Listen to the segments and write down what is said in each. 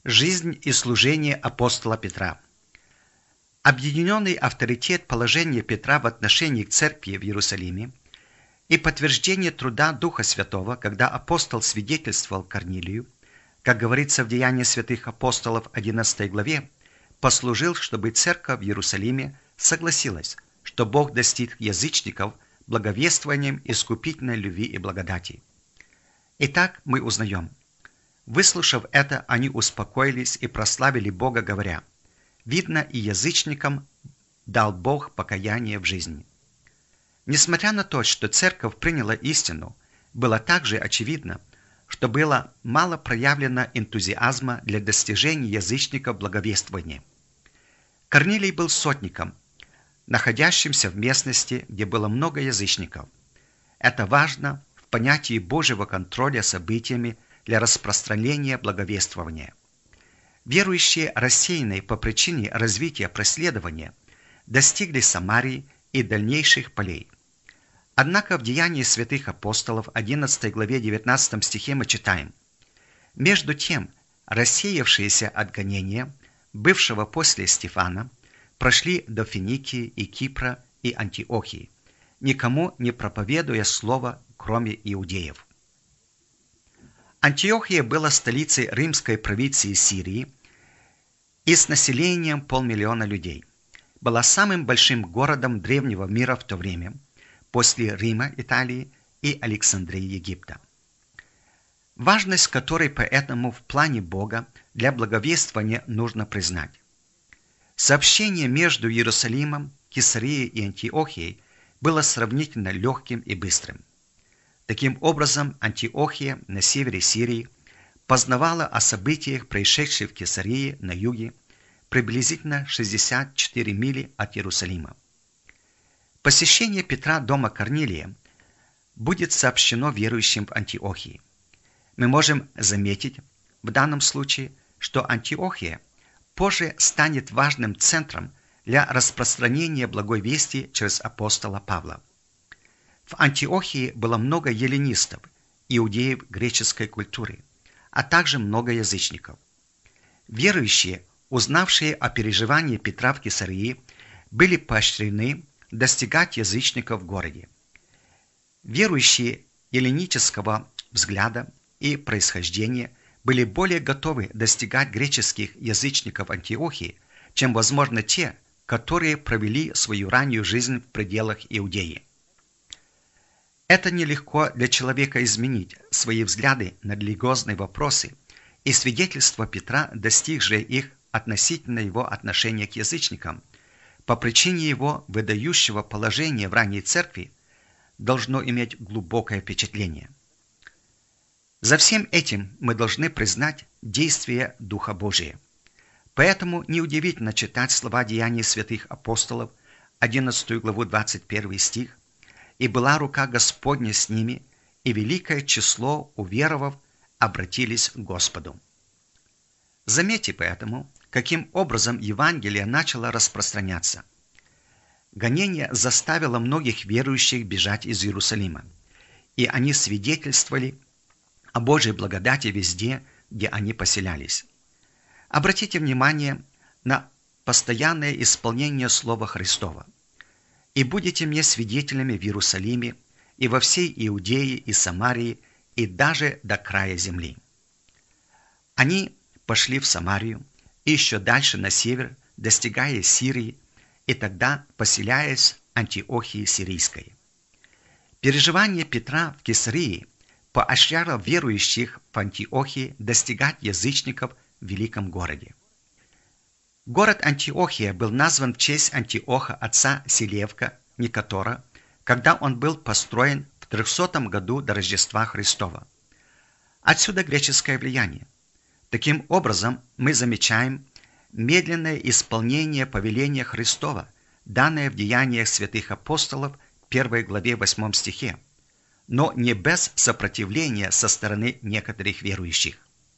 Жизнь и служение апостола Петра. Объединенный авторитет положения Петра в отношении к церкви в Иерусалиме и подтверждение труда Духа Святого, когда апостол свидетельствовал Корнилию, как говорится в Деянии святых апостолов 11 главе, послужил, чтобы церковь в Иерусалиме согласилась, что Бог достиг язычников благовествованием искупительной любви и благодати. Итак, мы узнаем. Выслушав это, они успокоились и прославили Бога, говоря: «Видно, и язычникам дал Бог покаяние в жизни». Несмотря на то, что церковь приняла истину, было также очевидно, что было мало проявлено энтузиазма для достижения язычников благовествования. Корнилий был сотником, находящимся в местности, где было много язычников. Это важно в понятии Божьего контроля событиями для распространения благовествования. Верующие, рассеянные по причине развития преследования, достигли Самарии и дальнейших полей. Однако в Деянии святых апостолов 11 главе 19 стихе мы читаем: «Между тем, рассеявшиеся от гонения, бывшего после Стефана, прошли до Финикии и Кипра и Антиохии, никому не проповедуя слово, кроме иудеев». Антиохия была столицей римской провинции Сирии и с населением 500 000 людей. Была самым большим городом древнего мира в то время, после Рима, Италии и Александрии, Египта. Важность которой поэтому в плане Бога для благовествования нужно признать. Сообщение между Иерусалимом, Кесарией и Антиохией было сравнительно легким и быстрым. Таким образом, Антиохия на севере Сирии познавала о событиях, происшедших в Кесарии на юге, приблизительно 64 мили от Иерусалима. Посещение Петра дома Корнилия будет сообщено верующим в Антиохии. Мы можем заметить в данном случае, что Антиохия позже станет важным центром для распространения благой вести через апостола Павла. В Антиохии было много эллинистов, иудеев греческой культуры, а также много язычников. Верующие, узнавшие о переживании Петра в Кесарии, были поощрены достигать язычников в городе. Верующие эллинического взгляда и происхождения были более готовы достигать греческих язычников Антиохии, чем, возможно, те, которые провели свою раннюю жизнь в пределах Иудеи. Это нелегко для человека изменить свои взгляды на религиозные вопросы, и свидетельство Петра, достигшее их относительно его отношения к язычникам, по причине его выдающего положения в ранней церкви, должно иметь глубокое впечатление. За всем этим мы должны признать действие Духа Божия. Поэтому неудивительно читать слова Деяний святых апостолов, 11 главу 21 стих: «И была рука Господня с ними, и великое число уверовав обратились к Господу». Заметьте поэтому, каким образом Евангелие начало распространяться. Гонение заставило многих верующих бежать из Иерусалима, и они свидетельствовали о Божьей благодати везде, где они поселялись. Обратите внимание на постоянное исполнение Слова Христова: «И будете мне свидетелями в Иерусалиме, и во всей Иудее и Самарии, и даже до края земли». Они пошли в Самарию и еще дальше на север, достигая Сирии, и тогда поселяясь в Антиохии Сирийской. Переживание Петра в Кесарии поощряло верующих в Антиохии достигать язычников в великом городе. Город Антиохия был назван в честь Антиоха, отца Селевка, Никатора, когда он был построен в 300 году до Рождества Христова. Отсюда греческое влияние. Таким образом, мы замечаем медленное исполнение повеления Христова, данное в Деяниях святых апостолов 1 главе 8 стихе, но не без сопротивления со стороны некоторых верующих.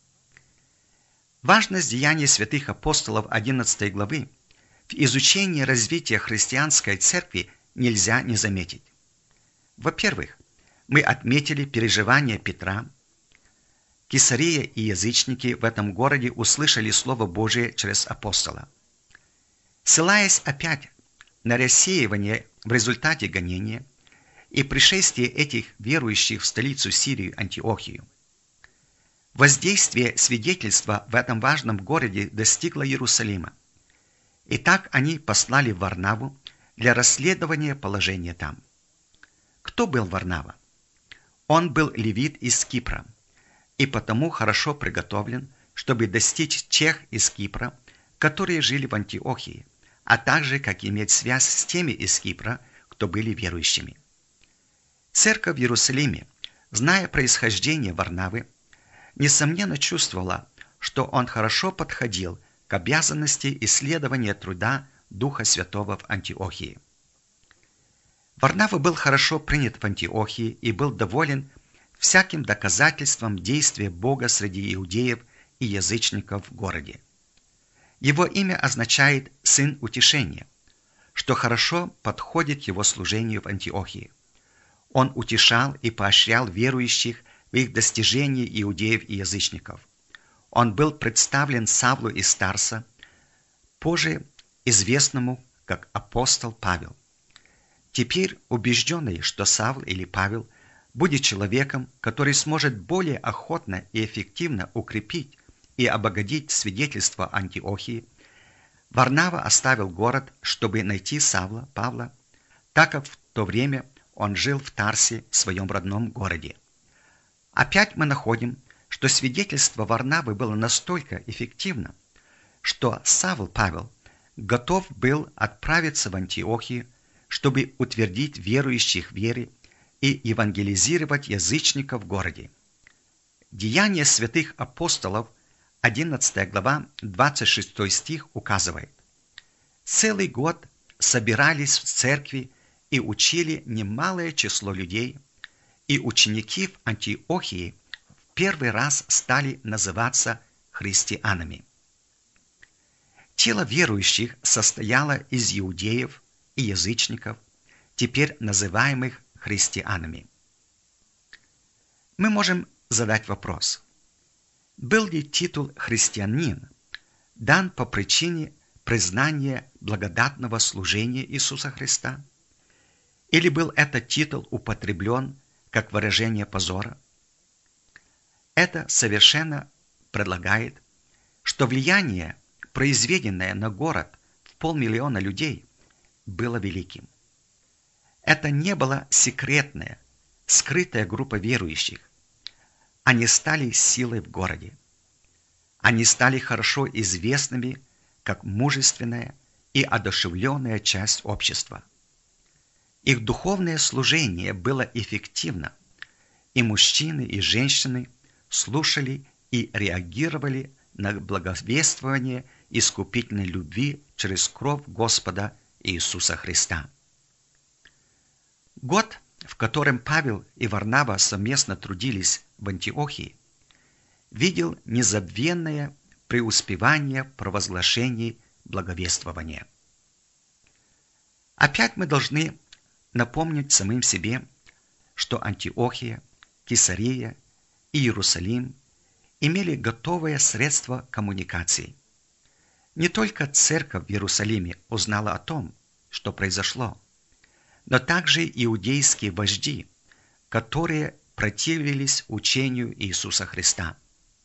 Важность Деяний святых апостолов 11 главы в изучении развития христианской церкви нельзя не заметить. Во-первых, мы отметили переживания Петра, Кесария и язычники в этом городе услышали Слово Божие через апостола. Ссылаясь опять на рассеивание в результате гонения и пришествие этих верующих в столицу Сирии Антиохию, воздействие свидетельства в этом важном городе достигло Иерусалима. Итак, они послали Варнаву для расследования положения там. Кто был Варнава? Он был левит из Кипра, и потому хорошо приготовлен, чтобы достичь тех из Кипра, которые жили в Антиохии, а также как иметь связь с теми из Кипра, кто были верующими. Церковь в Иерусалиме, зная происхождение Варнавы, несомненно чувствовала, что он хорошо подходил к обязанности исследования труда Духа Святого в Антиохии. Варнава был хорошо принят в Антиохии и был доволен всяким доказательством действия Бога среди иудеев и язычников в городе. Его имя означает «сын утешения», что хорошо подходит его служению в Антиохии. Он утешал и поощрял верующих в их достижении иудеев и язычников. Он был представлен Савлу из Тарса, позже известному как апостол Павел. Теперь убежденный, что Савл или Павел будет человеком, который сможет более охотно и эффективно укрепить и обогатить свидетельство Антиохии, Варнава оставил город, чтобы найти Савла, Павла, так как в то время он жил в Тарсе, в своем родном городе. Опять мы находим, что свидетельство Варнавы было настолько эффективно, что Савл Павел готов был отправиться в Антиохию, чтобы утвердить верующих в вере и евангелизировать язычников в городе. Деяния святых апостолов, 11 глава, 26 стих указывает: «Целый год собирались в церкви и учили немалое число людей, и ученики в Антиохии в первый раз стали называться христианами». Тело верующих состояло из иудеев и язычников, теперь называемых христианами. Мы можем задать вопрос: был ли титул «христианин» дан по причине признания благодатного служения Иисуса Христа? Или был этот титул употреблен как выражение позора? Это совершенно предлагает, что влияние, произведенное на город в 500 000 людей, было великим. Это не была секретная, скрытая группа верующих. Они стали силой в городе. Они стали хорошо известными как мужественная и одушевленная часть общества. Их духовное служение было эффективно, и мужчины и женщины слушали и реагировали на благовествование искупительной любви через кровь Господа Иисуса Христа. Год, в котором Павел и Варнава совместно трудились в Антиохии, видел незабвенное преуспевание провозглашений благовествования. Опять мы должны напомнить самим себе, что Антиохия, Кесария и Иерусалим имели готовое средство коммуникации. Не только церковь в Иерусалиме узнала о том, что произошло, но также иудейские вожди, которые противились учению Иисуса Христа.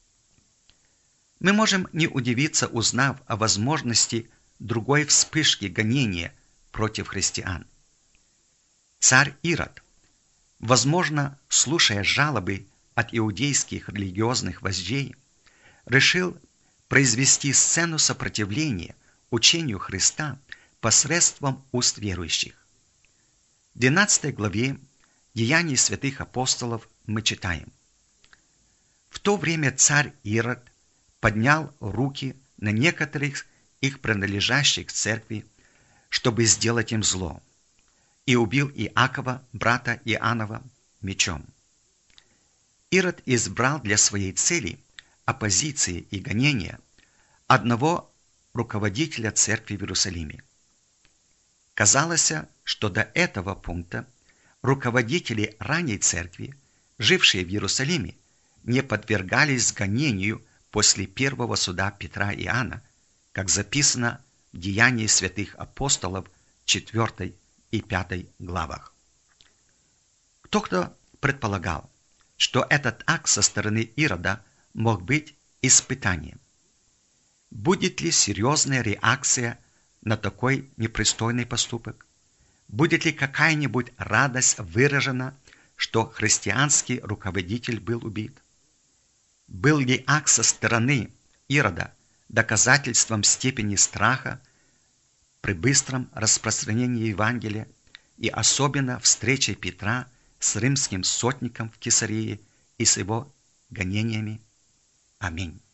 Мы можем не удивиться, узнав о возможности другой вспышки гонения против христиан. Царь Ирод, возможно, слушая жалобы от иудейских религиозных вождей, решил произвести сцену сопротивления учению Христа посредством уст верующих. В 12 главе Деяний святых апостолов мы читаем: «В то время царь Ирод поднял руки на некоторых их принадлежащих церкви, чтобы сделать им зло, и убил Иакова, брата Иоаннова, мечом». Ирод избрал для своей цели оппозиции и гонения одного руководителя церкви в Иерусалиме. Казалось, что до этого пункта руководители ранней церкви, жившие в Иерусалиме, не подвергались гонению после первого суда Петра и Иоанна, как записано в Деянии святых апостолов 4 и 5 главах. Кто-то предполагал, что этот акт со стороны Ирода мог быть испытанием. Будет ли серьезная реакция на такой непристойный поступок? Будет ли какая-нибудь радость выражена, что христианский руководитель был убит? Был ли акт со стороны Ирода доказательством степени страха при быстром распространении Евангелия и особенно встречей Петра с римским сотником в Кесарии и с его гонениями? Аминь.